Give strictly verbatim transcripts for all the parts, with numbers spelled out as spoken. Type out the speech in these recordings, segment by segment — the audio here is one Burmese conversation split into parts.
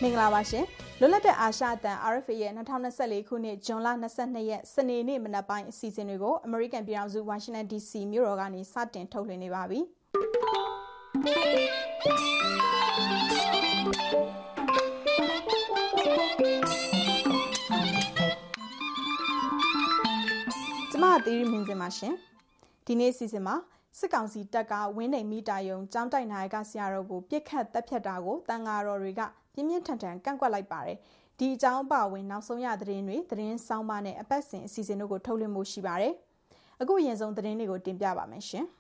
မင်္ဂလာပါရှင်လွတ်လပ်တဲ့အာရှအသံ R F A ရဲ့twenty twenty-fourခုနှစ်ဇွန်လtwenty-twoရက်စနေနေ့မနက်ပိုင်းအစီအစဉ်တွေကိုအမေရိကန်ပြည်ထောင်စုဝါရှင်တန် D C မြို့တော်ကနေစတင်ထုတ်လွှင့်နေပါပြီကျမသီရိမင်းစင်ပါရှင်ဒီနေ့အစီအစဉ်မှာစစ်ကောင်စီတပ်ကဝင်းနေမီတာယုံကျောင်းတိုက်နာယကဆရာတော်ကိုပြစ်ခတ်တပ်ဖြတ်တာကိုတန်ဃာတော်တွေကပြင်းပြင်းထန်ထန်ကန့်ကွက်လိုက်ပါတယ်။ဒီအကြောင်းအပါအဝင်နောက်ဆုံးရသတင်းတွေသတင်းဆောင်းပါးနဲ့အပတ်စဉ်အစီအစဉ်တို့ကိုထုတ်လွှင့်မှုရှိပါတယ်။အခုအရင်ဆုံးသတင်းတွေကိုတင်ပြပါမယ်ရှင်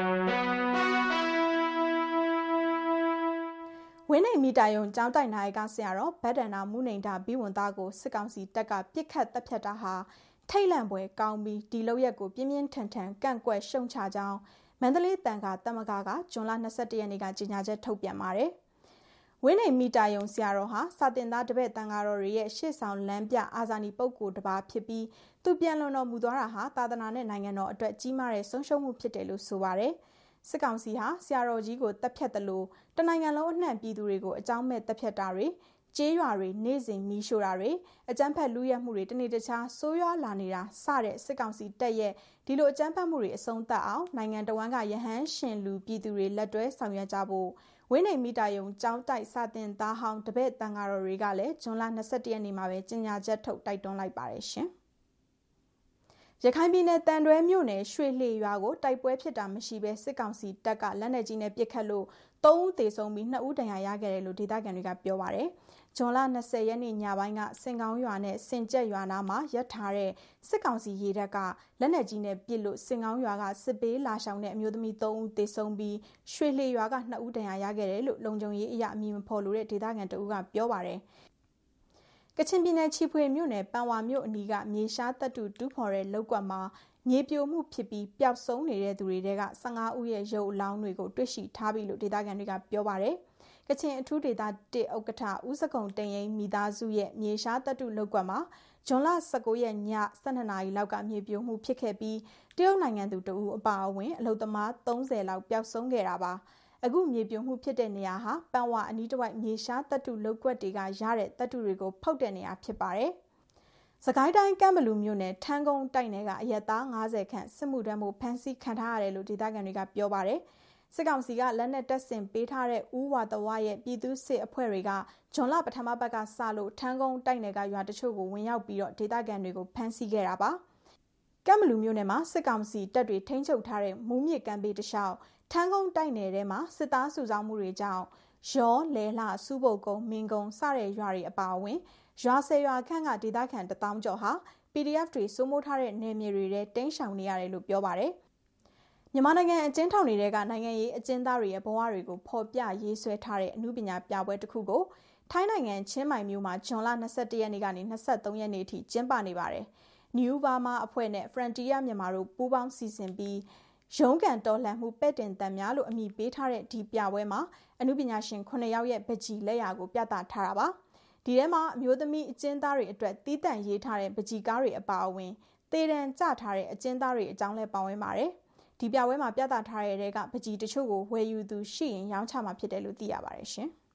။ဝင်းနေမီတာယုံကျောင်းတိုက်နာယကဆရာတော်ဗဒ္ဒနာမုနိန္ဒဘိဝန္တကိုစစ်ကောင်စီတပ်ကပြစ်ခတ်တပ်ဖြတ်တာဟာထိတ်လန့်ပွဲကောင်းပြီးဒီလောက်ရက်ကိုပြင်းပြင်းထန်ထန်ကန့်ကွက်ရှုံချကြောင်းမန္တလေးတန်ခါတမကကဇွန်လtwenty-oneရက်နေ့ကကြေညာချက်ထုတ်ပြန်ပါတယ်။ဝင်းနေမီတာယုံဆရာတော်ဟာစာတင်သားတပည့်တန်ဃာတော်တွေရဲ့ရှေ့ဆောင်လမ်းပြအာဇာနည်ပုဂ္ဂိုလ်တစ်ပါးဖြစ်ပြီးသူပြန်လွန်တော်မူသွားတာဟာသာသနာနဲ့နိုင်ငံတော်အတွက်ကြီးမားတဲ့ဆုံးရှုံးမှုဖြစ်တယ်လို့ဆိုပါတယ်။စစ်ကောင်စီဟာဆရာတော်ကြီးကိုတပ်ဖြတ်တယ်လို့တနိုင်ငံလုံးအနှံ့ပြည်သူတွေကိုအကြောင်းမဲ့တပ်ဖြတ်တာတွေကျေးရွာတွေနေ့စဉ်မီးရှို့တာတွေအကြမ်းဖက်လူရဲမှုတွေတနေ့တခြားဆိုးရွားလာနေတာစတဲ့စစ်ကောင်စီတပ်ရဲ့ဒီလိုအကြမ်းဖက်မှုတွေအဆုံးသတ်အောင်နိုင်ငံတော်ဝန်ကရဟန်းရှင်လူပြည်သူတွေလက်တွဲဆောင်ရွက်ကြဖို့ဝင်းနေမီတာယုံကျောင်းတိုက်စာတင်သားဟောင်းတပည့်တန်ဃာတော်တွေကလည်းဇွန်လtwenty-oneရက်နေ့မှာပဲကြေညာချက်ထုတ်တိုက်တွန်းလိုက်ပါတယ်ရှင်ရခိုင်ပြည်နယ်တန်တွဲမြို့နယ်ရွှေလှေရွာကိုတိုက်ပွဲဖြစ်တာမရှိဘဲစစ်ကောင်စီတပ်ကလက်နက်ကြီးနဲ့ပစ်ခတ်လို့သုံးဦးသေဆုံးပြီးနှစ်ဦးဒဏ်ရာရခဲ့တယ်လို့ဒေသခံတွေကပြောပါတယ်။ဇွန်လtwentyရက်နေ့ညပိုင်းကစင်ကောင်းရွာနဲ့စင်ကြက်ရွာနားမှာရပ်ထားတဲ့စစ်ကောင်စီရေတပ်ကလက်နက်ကြီးနဲ့ပစ်လို့စင်ကောင်းရွာကစစ်ပေးလာရှောင်တဲ့အမျိုးသမီးသုံးဦးသေဆုံးပြီးရွှေလှေရွာကနှစ်ဦးဒဏ်ရာရခဲ့တယ်လို့လုံခြုံရေးအရာအမည်မဖော်လို့တဲ့ဒေသခံတအုပ်ကပြောပါတယ်။ကချင်ပြည်နယ်ချီဖွေမြို့နယ်ပန်ဝါမြို့အနီးကမြေရှားတပ်တူတူးဖော်တဲ့လောက်ကွက်မှာမြေပြိုမှုဖြစ်ပြီးပျောက်ဆုံးနေတဲ့သူတွေတဲကfifteenဦးရဲ့ရုပ်အလောင်းတွေကိုတွေ့ရှိထားပြီလို့ဒေသခံတွေကပြောပါတယ်။ကချင်အထူးဒေသoneဥက္ကဋ္ဌဦးစကုံတင်ရင်မိသားစုရဲ့မြေရှားတပ်တူလောက်ကွက်မှာဇွန်လnineteenရက်ညtwelveနာရီလောက်ကမြေပြိုမှုဖြစ်ခဲ့ပြီးတရုတ်နိုင်ငံသူတဦးအပါအဝင်အလုပ်သမားthirtyလောက်ပျောက်ဆုံးခဲ့တာပါ။အခုမြေပြိုမှုဖြစ်တဲ့နေရာဟာပန်ဝါအနီးတစ်ဝိုက်မြေရှားတပ်တူလောက်ကွက်တွေကရတဲ့တပ်တူတွေကိုဖုတ်တဲ့နေရာဖြစ်ပါတယ်။စကိုင်းတိုင်းကမ်းဘလူမြို့နယ်ထန်းကုန်းတိုက်နယ်ကအရက်သားfiftyခန့်စစ်မှုထမ်းမှုဖမ်းဆီးခံထားရတယ်လို့ဒေသခံတွေကပြောပါတယ်။စစ်ကောင်စီကလက်နက်တပ်ဆင်ပေးထားတဲ့ဦးဝါတဝရဲ့ပြည်သူစစ်အဖွဲ့တွေကဇွန်လပထမပတ်ကစလို့ထန်းကုန်းတိုက်နယ်ကရွာတချို့ကိုဝင်ရောက်ပြီးတော့ဒေသခံတွေကိုဖမ်းဆီးခဲ့တာပါ။ကမ်းဘလူမြို့နယ်မှာစစ်ကောင်စီတပ်တွေထိန်းချုပ်ထားတဲ့မူးမြစ်ကမ်းဘေးတစ်လျှောက်ထန်းကုန်းတိုက်နယ်ထဲမှာစစ်သားစုဆောင်းမှုတွေကြောင့်ရောလဲလှစုပုတ်ကုန်းမင်းကုန်းစတဲ့ရွာတွေအပါအဝင်ရွာဆယ်ရွာခန့်ကဒေသခံတစ်သောင်းကျော်ဟာ P D F တွေစိုးမိုးထားတဲ့နယ်မြေတွေထဲတင်းရှောင်နေရတယ်လို့ပြောပါတယ်။မြန်မာနိုင်ငံအကျဉ်းထောင်တွေကနိုင်ငံရေးအကျဉ်းသားတွေရဲ့ဘဝတွေကိုဖော်ပြရေးဆွဲထားတဲ့အမှုပညာပြပွဲတစ်ခုကိုထိုင်းနိုင်ငံချင်းမိုင်မြို့မှာဇွန်လtwenty-oneရက်နေ့ကနေtwenty-threeရက်နေ့အထိကျင်းပနေပါတယ်။ New Burma အဖွဲ့နဲ့ Frontier မြန်မာတို့ပူးပေါင်းစီစဉ်ပြီးရုံးကန်တော်လှန်မှုပဲ့တင်တံများလို့အမည်ပေးထားတဲ့ဒီပြပွဲမှာအမှုပညာရှင်nineယောက်ရဲ့ပကြီးလက်ရာကိုပြသထားတာပါ။ဒီထဲမှာအမျိုးသမီးအကျဉ်းသားတွေအတွက်တီးတန့်ရေးထားတဲ့ပကြီးကားတွေအပါအဝင်သေတံကျထားတဲ့အကျဉ်းသားတွေအကြောင်းလဲပါဝင်ပါတယ်။ဒီပြပွဲမှာပြသထားတဲ့တဲကပကြီးတချို့ကိုဝယ်ယူသူရှိရင်ရောင်းချမှာဖြစ်တယ်လို့သိရပါတယ်ရှင်။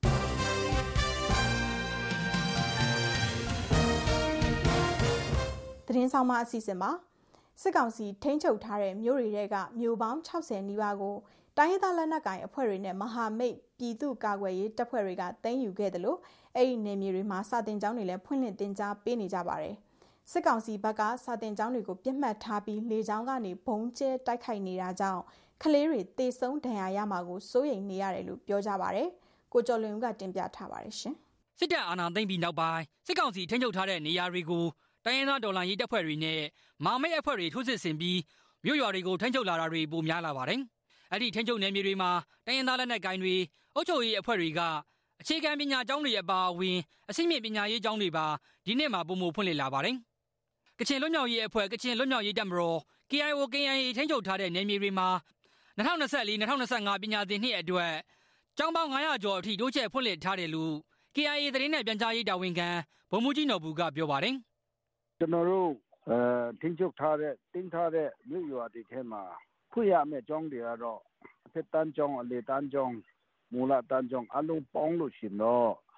သတင်းဆောင်မအစီအစဉ်မှာစစ်ကောင်စီထိန်းချုပ်ထားတဲ့မြို့တွေတဲကမြို့ပေါင်းsixtyနီးပါးကိုတိုင်းရင်းသားလက်နက်ကိုင်အဖွဲ့တွေနဲ့မဟာမိတ်ပြည်သူ့ကာကွယ်ရေးတပ်ဖွဲ့တွေကသိမ်းယူခဲ့တယ်လို့အဲ့ဒီနယ်မြေတွေမှာစာတင်ကျောင်းတွေလည်းဖွင့်လှစ်တင်ကြားပေးနေကြပါတယ်။စစ်ကောင်စီဘက်ကစာတင်ကျောင်းတွေကိုပြစ်မှတ်ထားပြီးလေကြောင်းကနေဘုံကျဲတိုက်ခိုက်နေတာကြောင့်ကလေးတွေတေဆုံးဒဏ်ရာရမှာကိုစိုးရိမ်နေရတယ်လို့ပြောကြပါတယ်။ကိုကျော်လွင်ဦးကတင်ပြထားပါတယ်ရှင်။စစ်တပ်အာဏာသိမ်းပြီးနောက်ပိုင်းစစ်ကောင်စီထိန်းချုပ်ထားတဲ့နေရာတွေကိုတိုင်းရင်းသားဒေါ်လာရေးတပ်ဖွဲ့တွေနဲ့မဟာမိတ်အဖွဲ့တွေထိုးစစ်ဆင်ပြီးမြို့ရွာတွေကိုထိန်းချုပ်လာတာတွေပိုများလာပါတယ်။အဲ့ဒီထိန်းချုပ်နယ်မြေတွေမှာတိုင်းရင်းသားလက်နက်ကိုင်တွေအုပ်ချုပ်ရေးအဖွဲ့တွေကအခြေခံပညာကျောင်းတွေအပါအဝင်အစိမ့်မြင့်ပညာရေးကျောင်းတွေပါဒီနှစ်မှာပုံမဖွင့်လှစ်လာပါတယ်။ကချင်လွတ်မြောက်ရေးအဖွဲ့ကချင်လွတ်မြောက်ရေးတပ်မတော် K I O K I A ထိန်းချုပ်ထားတဲ့နယ်မြေတွေမှာtwenty twenty-four twenty twenty-fiveပညာသင်နှစ်အတွက်ကျောင်းပေါင်းfive hundredကျော်အထိတိုးချဲ့ဖွင့်လှစ်ထားတယ်လို့ K I A သတင်းနဲ့ပြန်ကြားရေးတာဝန်ခံဗိုလ်မှူးကြီးနော်ဘူးကပြောပါတယ်။ကျွန်တော်တို့အဲထိန်းချုပ်ထားတဲ့တင်းထားတဲ့မြို့ရွာတွေထဲမှာဖွင့်ရမယ့်ကျောင်းတွေကတော့အထက်တန်းကျောင်းအလယ်တန်းကျောင်းမူလတန်းကျောင်းအလုံးပေါင်းလို့ရှိရင်တော့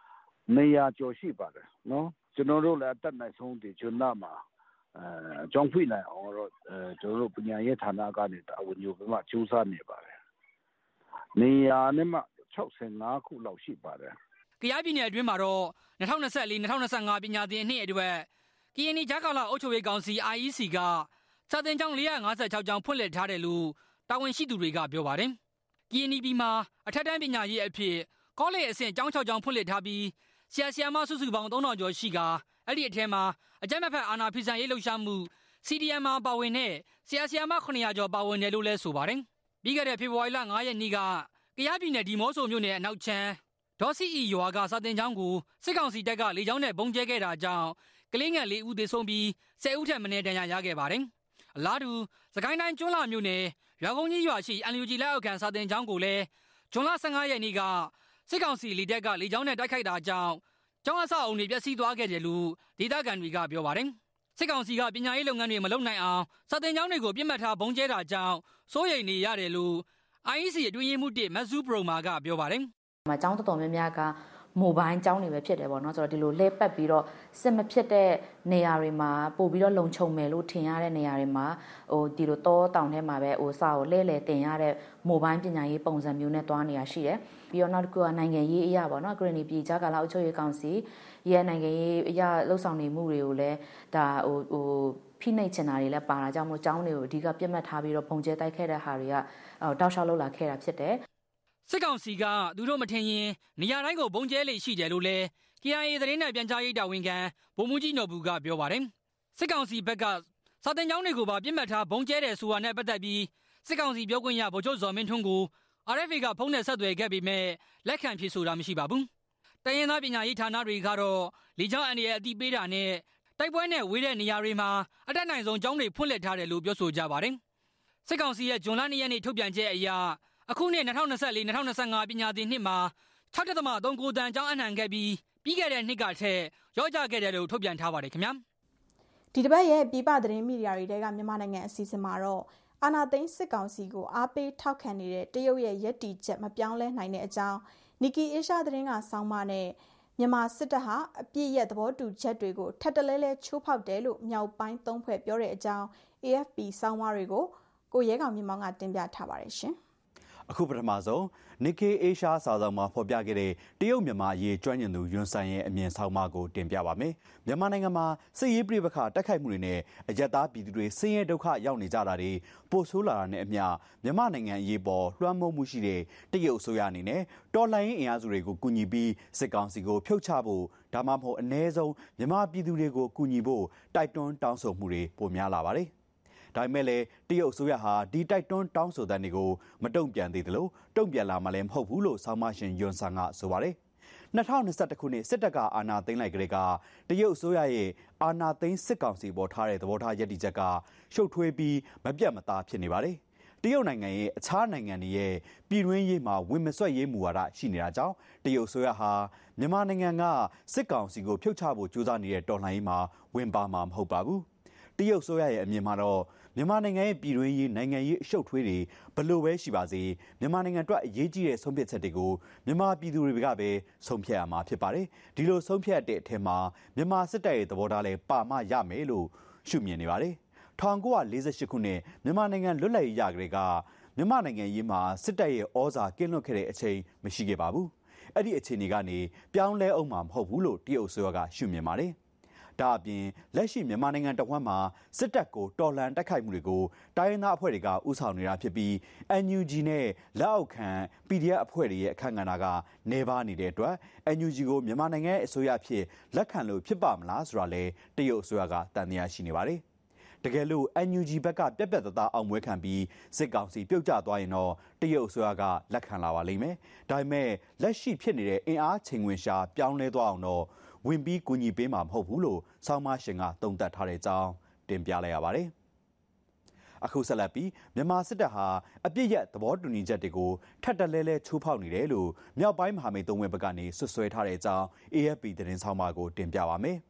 နေရာကျော်ရှိပါတယ်နော်ကျွန်တော်တို့လည်းအတက်နိုင်ဆုံးဒီကျွန်းသားမှာအဲကျောင်းဖွင့်နိုင်အောင်တော့အဲကျွန်တော်တို့ပညာရေးဌာနကနေတာဝန်ယူပြီးမှစူးစမ်းနေပါတယ်နေရာနဲ့မှ၆၅ခုလောက်ရှိပါတယ်ကယားပြည်နယ်အတွင်းမှာတော့၂၀၂၄-၂၀၂၅ပညာသင်နှစ်အတွက်ကရင်နီကြားကာလအုပ်ချုပ်ရေးကောင်စီ I E C ကစာသင်ကျောင်း၄၅၆ကျောင်းဖွင့်လှစ်ထားတယ်လို့တာဝန်ရှိသူတွေကပြောပါတယ်။ကရင်နီပြည်မှာအထက်တန်းပညာရေးအဖြစ်ကောလိပ်အဆင့်ကျောင်း၆ကျောင်းဖွင့်လှစ်ထားပြီးဆရာဆရာမစုစုပေါင်းသုံးထောင်ကျော်ရှိကအဲ့ဒီအထက်မှာအကြမ်းမဖက်အာဏာဖီဆန်ရေးလှုပ်ရှားမှု C D M မှာပါဝင်တဲ့ဆရာဆရာမခုနှစ်ရာကျော်ပါဝင်တယ်လို့လည်းဆိုပါတယ်။ပြီးခဲ့တဲ့ဖေဖော်ဝါရီလ၅ရက်နေ့ကကယားပြည်နယ်ဒီမော့ဆိုမြို့နယ်အနောက်ချမ်းဒေါ်စီအီရွာကစာတင်ကျောင်းကိုစစ်ကောင်စီတပ်ကလေကြောင်းနဲ့ပုံကျဲခဲ့တာကြောင့်ကလေးငယ်လေးဦးသေဆုံးပြီးဆယ်ဦးထက်မနည်းဒဏ်ရာရခဲ့ပါတယ်။အလားတူစကိုင်းတိုင်းကျွန်းလာမြို့နယ်ရွာကုန်းကြီးရွာရှိ N U G လက်အောက်ခံစာတင်ကျောင်းကိုလည်းဇွန်လ၁၅ရက်နေ့ကစစ်ကောင်စီလေတပ်ကလေကြောင်းနဲ့တိုက်ခိုက်တာကြောင့်ကျောင်းအဆောက်အုံတွေပျက်စီးသွားခဲ့တယ်လို့ဒေသခံတွေကပြောပါတယ်။စစ်ကောင်စီကပညာရေးလုပ်ငန်းတွေမလုပ်နိုင်အောင်စာတင်ကျောင်းတွေကိုပြစ်မှတ်ထားပုံကျဲတာကြောင့်စိုးရိမ်နေရတယ်လို့ I E C အတွင်းရေးမှူးတစ်မက်ဇူဘရိုမာကပြောပါတယ်။မှာကျောင်းတော်တော်များများကမိုဘိုင်းကျောင်းတွေပဲဖြစ်တယ်ပေါ့နော်ဆိုတော့ဒီလိုလဲပတ်ပြီးတော့စစ်မဖြစ်တဲ့နေရာတွေမှာပို့ပြီးတော့လုံခြုံမယ်လို့ထင်ရတဲ့နေရာတွေမှာဟိုဒီလိုတောတောင်ထဲမှာပဲဟိုစာကိုလဲလဲတင်ရတဲ့မိုဘိုင်းပညာရေးပုံစံမျိုးနဲ့တွားနေရရှိတယ်ပြီးတော့နောက်တစ်ခုကနိုင်ငံရေးအရာပေါ့နော်ကရင်နီပြည်ကြားကာလအုပ်ချုပ်ရေးကောင်စီရဲ့နိုင်ငံရေးအရာလှုပ်ဆောင်နေမှုတွေကိုလည်းဒါဟိုဟိုဖိနှိပ်ချင်တာတွေလည်းပါတာကြောင့်မို့ကျောင်းတွေကိုအဓိကပြတ်မှတ်ထားပြီးတော့ပုံကျဲတိုက်ခဲ့တဲ့ဟာတွေကတောက်လျှောက်လောက်လာခဲ့တာဖြစ်တယ်စစ်ကောင်စီကသူတို့မထင်ရင်နေရာတိုင်းကိုဘုံကျဲလေရှိတယ်လို့လဲ K I A သတင်းနဲ့ပြန်ကြားရေးတာဝန်ခံဗိုလ်မှူးကြီးနော်ဘူးကပြောပါတယ်စစ်ကောင်စီဘက်ကစာတင်ကျောင်းတွေကိုပါပြစ်မှတ်ထားဘုံကျဲတယ်ဆိုတာနဲ့ပတ်သက်ပြီးစစ်ကောင်စီပြောခွင့်ရဗိုလ်ချုပ်ဇော်မင်းထွန်းကို R F A ကဖုန်းနဲ့ဆက်သွယ်ခဲ့ပေမဲ့လက်ခံဖြေဆိုတာမရှိပါဘူးတိုင်းရင်းသားပညာရေးဌာနတွေကတော့လေကြောင်းအန္တရာယ်အတိပေးတာနဲ့တိုက်ပွဲနဲ့ဝေးတဲ့နေရာတွေမှာအတက်နိုင်ဆုံးကျောင်းတွေဖွင့်လှစ်ထားတယ်လို့ပြောဆိုကြပါတယ်စစ်ကောင်စီရဲ့ဇွန်လ၂ရက်နေ့ထုတ်ပြန်ချက်အရအခုနှစ်၂၀၂၄-၂၀၂၅ပညာသင်နှစ်မှာ၆.၃၉တန်းကျောင်းအနှံခဲ့ပြီးပြီးခဲ့တဲ့နှစ်ကထက်ရော့ကျခဲ့တယ်လို့ထုတ်ပြန်ထားပါတယ်ခင်ဗျာဒီတစ်ပတ်ရဲ့ပြည်ပသတင်းမီဒီယာတွေတဲကမြန်မာနိုင်ငံအစီအစဉ်မှာတော့အာဏာသိမ်းစစ်ကောင်စီကိုအားပေးထောက်ခံနေတဲ့တရုတ်ရဲ့ရည်တည်ချက်မပြောင်းလဲနိုင်တဲ့အကြောင်းနီကီအေရှားသတင်းကစောင်းမနဲ့မြန်မာစစ်တပ်ဟာအပြည့်ရဲ့သဘောတူချက်တွေကိုထပ်တလဲလဲချိုးဖောက်တယ်လို့မြောက်ပိုင်းသုံးဖွဲ့ပြောတဲ့အကြောင်း A F P စောင်းမတွေကိုကိုရဲကောင်မြင့်မောင်ကတင်ပြထားပါတယ်ရှင်အခုပထမဆုံး Nikkei Asia စာစောင်မှာဖော်ပြခဲ့တဲ့တရုတ်မြန်မာအရေးကျွမ်းကျင်သူယွန်ဆန်ရဲ့အမြင်ဆောင်မကိုတင်ပြပါမယ်။မြန်မာနိုင်ငံမှာစစ်ရေးပြပခတိုက်ခိုက်မှုတွေနဲ့အကြက်သားပြည်သူတွေဆင်းရဲဒုက္ခရောက်နေကြတာတွေပိုဆိုးလာတာနဲ့အမျှမြန်မာနိုင်ငံအရေးပေါ်လွှမ်းမိုးမှုရှိတဲ့တရုတ်အစိုးရအနေနဲ့တော်လှန်ရေးအင်အားစုတွေကိုကူညီပြီးစစ်ကောင်စီကိုဖြုတ်ချဖို့ဒါမှမဟုတ်အ ਨੇ ဆုံးမြန်မာပြည်သူတွေကိုကူညီဖို့တိုက်တွန်းတောင်းဆိုမှုတွေပိုများလာပါတယ်။ဒါပေမဲ့လည်းတရုတ်အစိုးရဟာဒီတိုက်တွန်းတောင်းဆိုတဲ့တွေကိုမတုံ့ပြန်သေးသလိုတုံ့ပြန်လာမှလည်းမဟုတ်ဘူးလို့ဆောင်းမရှင်ယွန်ဆန်ကဆိုပါတယ်။၂၀၂၁ခုနှစ်စစ်တပ်ကအာဏာသိမ်းလိုက်ကြတဲ့ကတရုတ်အစိုးရရဲ့အာဏာသိမ်းစစ်ကောင်စီပေါ်ထားတဲ့သဘောထားရည်တည်ချက်ကရှုပ်ထွေးပြီးမပြတ်မသားဖြစ်နေပါတယ်။တရုတ်နိုင်ငံရဲ့အခြားနိုင်ငံတွေရဲ့ပြည်တွင်းရေးမှာဝင်မဆွတ်ရေးမူဝါဒရှိနေတာကြောင့်တရုတ်အစိုးရဟာမြန်မာနိုင်ငံကစစ်ကောင်စီကိုဖြုတ်ချဖို့ကြိုးစားနေတဲ့တော်လှန်ရေးမှာဝင်ပါမှာမဟုတ်ပါဘူး။တရုတ်အစိုးရရဲ့အမြင်မှာတော့မြန်မာနိုင်ငံရဲ့ပြည်တွင်းရေးနိုင်ငံရေးအရှုပ်ထွေးတွေဘလို့ပဲရှိပါစေမြန်မာနိုင်ငံအတွက်အရေးကြီးတဲ့ဆုံးဖြတ်ချက်တွေကိုမြန်မာပြည်သူတွေကပဲဆုံးဖြတ်ရမှာဖြစ်ပါတယ်ဒီလိုဆုံးဖြတ်တဲ့အထက်မှာမြန်မာစစ်တပ်ရဲ့သဘောထားလည်းပါမရမယ်လို့ရှုမြင်နေပါတယ်၁၉၄၈ခုနှစ်မြန်မာနိုင်ငံလွတ်လပ်ရေးရကြတဲ့ကမြန်မာနိုင်ငံရေးမှာစစ်တပ်ရဲ့ဩဇာကင်းလွတ်ခဲ့တဲ့အချိန်မရှိခဲ့ပါဘူးအဲ့ဒီအခြေအနေကနေပြောင်းလဲအောင်မှာမဟုတ်ဘူးလို့တရုတ်အစိုးရကရှုမြင်ပါတယ်ဒါအပြင်လက်ရှိမြန်မာနိုင်ငံတဝန်းမှာစစ်တပ်ကိုတော်လှန်တိုက်ခိုက်မှုတွေကိုတိုင်းရင်းသားအဖွဲ့တွေကဥဆောင်နေတာဖြစ်ပြီး N U G နဲ့လက်အောက်ခံ P D F အဖွဲ့တွေရဲ့အခမ်းအနားကနေပါနေတဲ့အတွက် N U G ကိုမြန်မာနိုင်ငံရဲ့အစိုးရအဖြစ်လက်ခံလို့ဖြစ်ပါမလားဆိုတာလဲတရုတ်အစိုးရကတန်တရားရှိနေပါတယ်တကယ်လို့ N U G ဘက်ကပြက်ပြက်သားသားအောင်ပွဲခံပြီးစစ်ကောင်စီပြုတ်ကျသွားရင်တော့တရုတ်အစိုးရကလက်ခံလာပါလိမ့်မယ်ဒါပေမဲ့လက်ရှိဖြစ်နေတဲ့အင်အားချိန်ခွင်ရှာပြောင်းလဲသွားအောင်တော့ဝင်ပြီးကူညီပေးမှာမဟုတ်ဘူးလို့ဆောင်းမရှင်ကတုံ့တက်ထားတဲ့အကြောင်းတင်ပြလိုက်ရပါတယ်။အခုဆက်လက်ပြီးမြန်မာစစ်တပ်ဟာအပြစ်ရသဘောတူညီချက်တွေကိုထပ်တလဲလဲချိုးဖောက်နေတယ်လို့မြောက်ပိုင်းမဟာမိတ်သုံးဘက်ကနေဆွဆွဲထားတဲ့အကြောင်း A F P သတင်းဆောင်မကိုတင်ပြပါမယ်။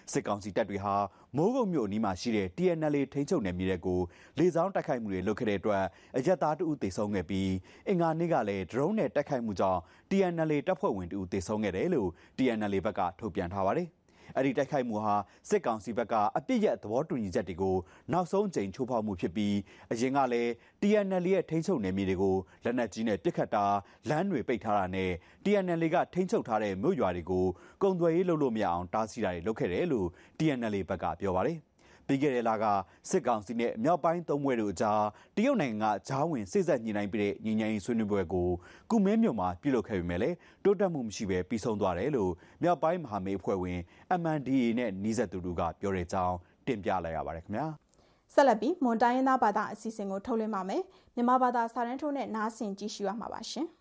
စစ်ကောင်စီတပ်တွေဟာမိုးကုတ်မြို့အနီးမှာရှိတဲ့ T N L A ထိန်းချုပ်နယ်မြေတွေကိုလေကြောင်းတိုက်ခိုက်မှုတွေလုပ်ခဲ့တဲ့အတွက်အရက်သားတဦးသေဆုံးခဲ့ပြီးအင်္ဂါနေ့ကလည်းဒရုန်းနဲ့တိုက်ခိုက်မှုကြောင့် T N L A တပ်ဖွဲ့ဝင်တဦးသေဆုံးခဲ့တယ်လို့ T N L A ဘက်ကထုတ်ပြန်ထားပါတယ်။အဲ့ဒီတိုက်ခိုက်မှုဟာစစ်ကောင်စီဘက်ကအပြစ်ရဲ့သဘောတူညီချက်တွေကိုနောက်ဆုံးကြိမ်ချိုးဖောက်မှုဖြစ်ပြီးအရင်ကလည်း T N L A ရဲ့ထိန်းချုပ်နယ်မြေတွေကိုလက်နက်ကြီးနဲ့ပစ်ခတ်တာလမ်းတွေပိတ်ထားတာနဲ့ T N L A ကထိန်းချုပ်ထားတဲ့မြို့ရွာတွေကိုကုန်သွယ်ရေးလုပ်လို့မရအောင်တားဆီးတာတွေလုပ်ခဲ့တယ်လို့ T N L A ဘက်ကပြောပါတယ်။ပြီးခဲ့တဲ့လကစစ်ကောင်စီနဲ့မြောက်ပိုင်းသုံးဘွဲတို့အကြားတရုတ်နိုင်ငံကဂျားဝင်စိတ်ဆက်ညှိနှိုင်းပြီးတဲ့ညီညာရေးဆွေးနွေးပွဲကိုကုမင်းမြို့မှာပြုလုပ်ခဲ့ပေမဲ့လည်းတိုးတက်မှုမရှိဘဲပြီးဆုံးသွားတယ်လို့မြောက်ပိုင်းမဟာမိတ်အဖွဲ့ဝင် M N D A နဲ့နှီးဆက်သူတို့ကပြောတဲ့အကြောင်းတင်ပြလိုက်ရပါတယ်ခင်ဗျာဆက်လက်ပြီးမွန်တိုင်းရင်းသားဘာသာအစီအစဉ်ကိုထုတ်လွှင့်ပါမယ်မြန်မာဘာသာစာတန်းထိုးနဲ့နားဆင်ကြည့်ရှုရမှာပါရှင်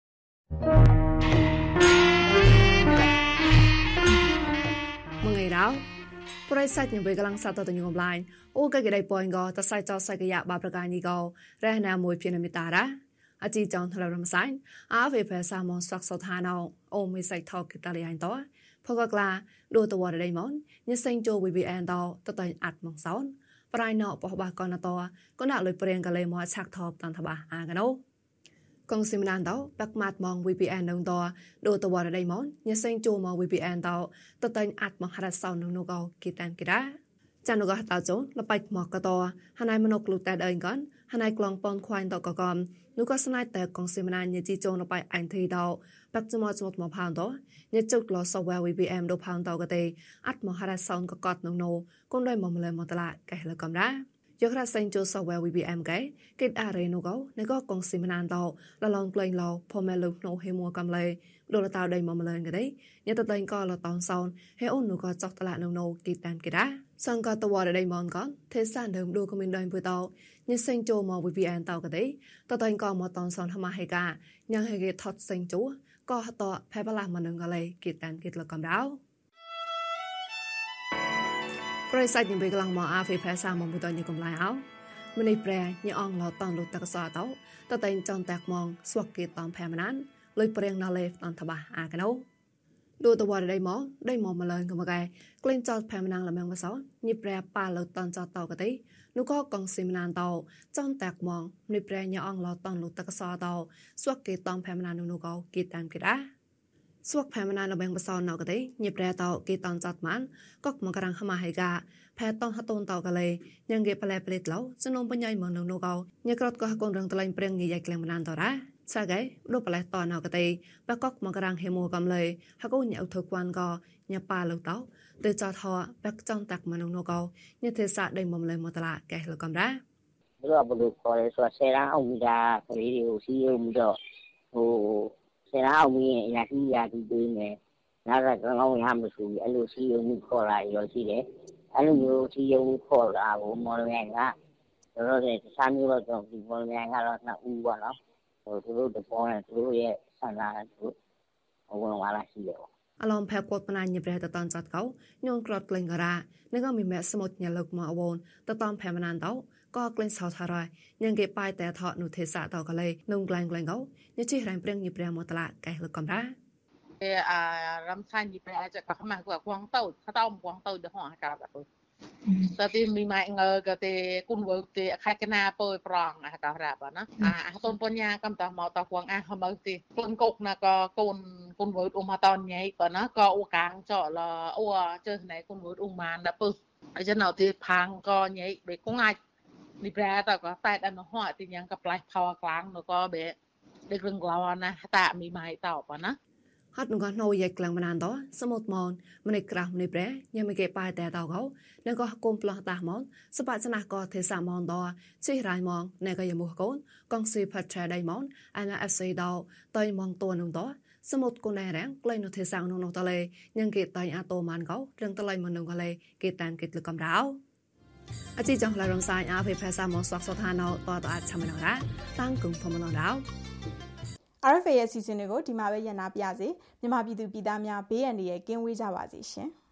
မငယ်တော့ပရိသတ်ညဘေကလန်စာတတညုံဘလိုင်းအိုကကလေးပွန်ကတဆိုင်ချောဆိုင်ကရဘာပရကိုင်းနီကိုရဲနာမွေပြနေမတာရာအကြည့်ကြောင့်ထလရမဆိုင်အာဖေဖဲဆာမွန်စက်ဆောထာနောအိုမီဆိုင်ထောက်ကတလီယိုင်းတော့ဖောကကလာဒိုတဝရဒိမွန်ညစင်ချိုဝီဘီအန်တော့တတိုင်အတ်မွန်ဆောင်းပရိုင်နောပဟဘကောနတော့ကနလွိပရင်ကလေးမောချက်ထောက်တန်သဘာအာကနောกองซิมนันดาวปักมาดมอง V P N นงตัวดูตัววอร์ได้มอนยเซงโจมอง V P N ดาวตัวตันอัดมองหาสาวนงนกเอากีตันกีดาจันนกหัดตาโจละไปหมอกกตัวฮานายมนกลูแต่เดินก่อนฮานายกลองปอนควายต่อกกอมนุก็สนายแต่กองซิมนันยจีโจละไปอันทีดาวปักจมอจมดมอพาวตัวยจุดลอสวา V P N ดูพาวตัวกตีอัดมองหาสาวนกกอดนงโนก้นด้วยมอมเลยมอตละแกเหลกอมได้ยกระเซนโจสวา V P M ไกกิดอาเรนุกเอาในก็กองซิมนันดาวละลองเกลงเราพอแม่ลุกโนเฮมัวกำเลยโดนตาได้มอมเลยกันได้เนี่ยตัวเองก็เราตอนซอนให้อ้นนุก็จอกตลาดนงโนกีตันกีดาสังกัดตัวได้มอนก่อนเทสันเดิมดูคอมเมนต์โดยผู้ต่อเนี่ยเซนโจมอ V P M ต่อกันได้ตัวเองก็มาตอนซอนทำมาให้กายังให้กิดทอดเซนโจก็ต่อแพ้พลังมันนึงกันเลยกีตันกีดละกำดาวบริษัทยังไปกำลังมออาฟีแพซ่ามองบุตรยังกำไรเอามันในแปรยังอ่องเราตอนลุตะกษาเต้าตัวเองจอนแตกมองสวกกีตอนแพ้มันนั้นเลยเปลี่ยนนาเลฟตอนทบาอากันเอาดูตัวได้มองได้มองมาเลยกันมาไกลกลิ้งจอดแพ้มันนั้นละแมงมาสอนนี่แปรป่าเราตอนจอดเต้ากันได้นุก็กองซิมนานเต้าจอนแตกมองในแปรยังอ่องเราตอนลุตะกษาเต้าสวกกีตอนแพ้มันนั้นนุก็กีตันกีดาสวกแพ้มันนั้นเราแบ่งมาสอนเอากันได้นี่แปรเต้ากีตอนจอดมันก็มันกำลังเข้ามาให้กาแพทย์ต้องหัดต้นเต่ากันเลยยังเก็บแปลเปลิดแล้วจะนมปัญญาเหมือนนกเอาเนี่ยกรดก็หักกงเรื่องตะไลเปรียงใหญ่ๆแกลงมานานต่อละใช่ไงรูปแปลตอนเอากันตีปะก๊อกมันกำลังเฮโมกันเลยหักกุ้งเนี่ยเอาทุกวันก็เนี่ยปลาเหล่าเต่าเดือดจอทอแบกจ้องตักมันนกเอาเนี่ยเทศะได้มุมเลยมอตละแกเหลือกันได้เรื่องบริการส่วนเสนาเอามีดาผลิตอยู่ที่เอามีดอกโอ้เสนาเอามีอย่างที่ยาที่ดีเนี่ยน่าจะก็เอาอย่างมาสู่ไอ้ลูกที่เอามีข้ออะไรอยู่ที่เด็กအဲ့လိုမျိုးဒီယုံခေါ်တာကိုမော်လမြိုင်ကတို့တို့ရဲ့တခြားမျိုးတော့ဒီမော်လမြိုင်ကတော့နှစ်ဦးပေါ့နော်ဟိုသူတို့တပေါ်နဲ့သူတို့ရဲ့ဆန္ဒတို့ဟိုဝင်လာရှိတယ်ပေါ့အလုံးဖက်ကပနာညပြတဲ့တန်ချတ်ကောညုံကလတ်ကလင်္ဂရာနေကမီမဲစမတ်ညလောက်မအဝွန်တတန်ဖဲမနန်တော့ก็กลิ่นสาวทารายยังเก็บไปแต่ทอนุเทศะต่อกันเลยนุ่งกลางกลางเขาเนี่ยชื่อแรงเปรี้ยงยิบแรงมอตละแกหลุดกำได้อ่ารำคัญยิบแรงจะกลับมากับกวางเต้าข้าวต้มกวางเต้าเดือดห่อให้กับแบบแต่ที่มีไม้เงยก็ที่คุณเวิร์กที่ใครกันนาเปิดปรองอะกับแบบนะอ่าต้นปัญญากำต่อมาต่อกวางอ่ะเขาบอกที่กลุ่มกกนะก็คุณคุณเวิร์กอุมาตอนนี้ก่อนนะก็อุกางเจาะละอัวเจอไหนคุณเวิร์กอุมานะปึ๊บไอ้เจ้าหน้าที่พังก็นี้เบกก็ง่ายนี่แปลแต่ก็แต่อันห่อที่ยังกับปลายพาวกลางแล้วก็เบกเด็กเรื่องเรานะแต่มีไม้ต่อปะนะฮัดนุก็โนยกลางมานานต่อสมุดมอนมันในกราฟในแปรยังไม่เก็บไปแต่ต่อเขาแล้วก็กลมปลอกตามอนสปาชนะก็เทสามอนต่อชื่อรายมองในก็ยังมัวก้นกองซีพัดแชร์ได้มอนอันนั้นเอฟซีดาวต่อยมองตัวหนึ่งต่อสมุดคนแรงกลายนุเทสังนงนตะเลยยังเก็บต่อยอาโตมันเขาเรื่องตะเลยมันหนึ่งก็เลยเก็บแตนเก็บหรือกำดาวอาจีจังหลายรำสายอาเพเพสามอนสวักสถานเอาต่อต่ออาชามนราตั้งกลุ่มพมนดาว R F A ရဲ့စီစဉ်တွေကိုဒီမှာပဲရန်နာပြစေမြန်မာပြည်သူပြည်သားများဘေးအန္တရာယ်ကင်းဝေးကြပါစေရှင်